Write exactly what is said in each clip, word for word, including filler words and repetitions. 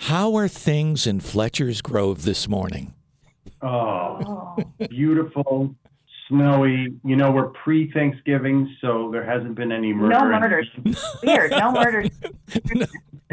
How are things in Fletcher's Grove this morning? Oh, beautiful, snowy. You know, we're pre-Thanksgiving, so there hasn't been any murder. No murders. Weird. No murders. no.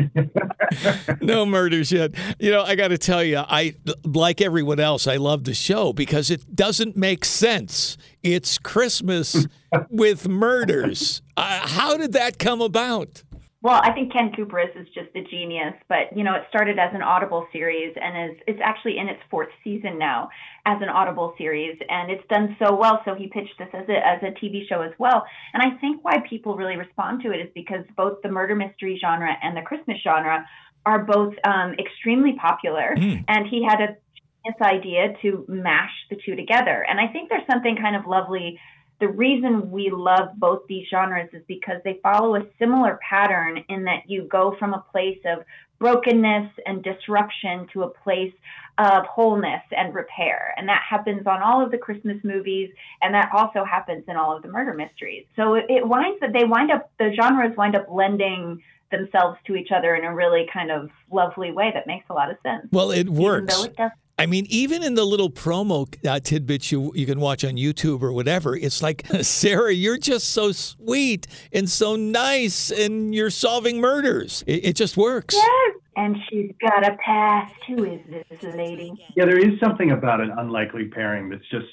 no murders yet. You know, I got to tell you, I like everyone else, I love the show because it doesn't make sense. It's Christmas with murders. Uh, how did that come about? Well, I think Ken Kupras is just a genius, but, you know, it started as an Audible series and is it's actually in its fourth season now as an Audible series, and it's done so well, so he pitched this as a, as a T V show as well. And I think why people really respond to it is because both the murder mystery genre and the Christmas genre are both um, extremely popular, mm. and he had a genius idea to mash the two together. And I think there's something kind of lovely. The reason we love both these genres is because they follow a similar pattern in that you go from a place of brokenness and disruption to a place of wholeness and repair. And that happens on all of the Christmas movies, and that also happens in all of the murder mysteries. So it, it winds that they wind up, the genres wind up blending themselves to each other in a really kind of lovely way that makes a lot of sense. Well, it works. Even though it does. I mean, even in the little promo uh, tidbits you you can watch on YouTube or whatever, it's like, Sarah, you're just so sweet and so nice, and you're solving murders. It, it just works. Yes, and she's got a past. Who is this lady? Yeah, there is something about an unlikely pairing that's just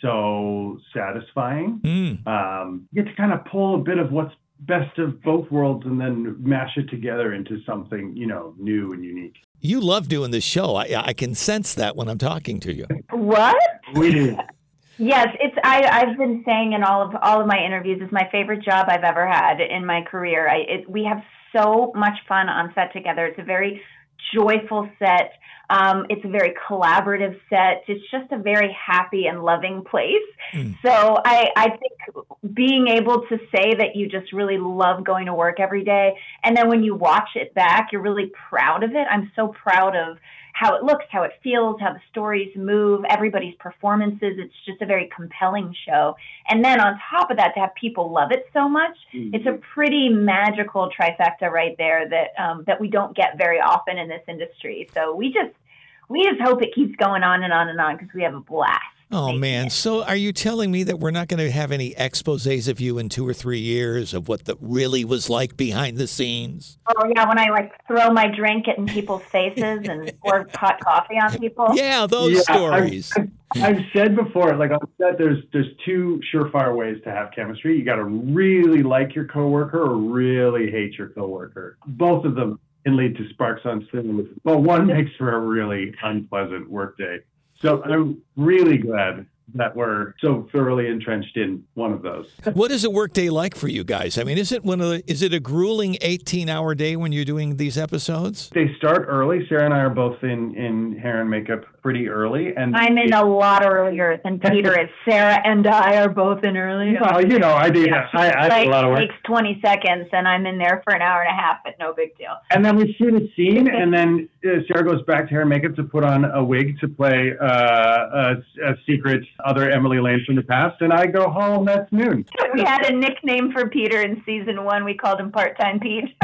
so satisfying. Mm. Um, you get to kind of pull a bit of what's best of both worlds and then mash it together into something, you know, new and unique. You love doing this show. I, I can sense that when I'm talking to you. What? We do. Yes, it's. I, I've been saying in all of all of my interviews, it's my favorite job I've ever had in my career. I, it, we have so much fun on set together. It's a very joyful set. Um, it's a very collaborative set. It's just a very happy and loving place. Mm. So I, I think being able to say that you just really love going to work every day, and then when you watch it back, you're really proud of it. I'm so proud of how it looks, how it feels, how the stories move, everybody's performances. It's just a very compelling show. And then on top of that, to have people love it so much, mm-hmm. it's a pretty magical trifecta right there that um, that we don't get very often in this industry. So we just we just hope it keeps going on and on and on because we have a blast. Oh, man. It. So are you telling me that we're not going to have any exposés of you in two or three years of what that really was like behind the scenes? Oh, yeah, when I, like, throw my drink in people's faces and pour hot coffee on people? Yeah, those yeah, stories. I've, I've said before, like on set, there's, there's two surefire ways to have chemistry. You got to really like your coworker or really hate your coworker. Both of them can lead to sparks on cinema, but one makes for a really unpleasant workday. So I'm really glad that we're so thoroughly entrenched in one of those. What is a workday like for you guys? I mean, is it one of the, is it a grueling eighteen-hour day when you're doing these episodes? They start early. Sarah and I are both in, in hair and makeup pretty early. And I'm in a lot earlier than Peter is. Sarah and I are both in early. Well, you know, I do. Yeah. I, I like, do a lot of work. It takes twenty seconds, and I'm in there for an hour and a half, but no big deal. And then we shoot a scene, and then uh, Sarah goes back to hair and makeup to put on a wig to play uh, a, a secret other Emily Lane from the past, and I go home. That's noon. We had a nickname for Peter in season one. We called him Part-Time Pete.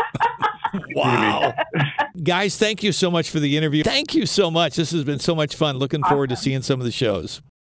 Wow. Guys, thank you so much for the interview. Thank you so much. This has been so much fun. Looking awesome. forward to seeing some of the shows.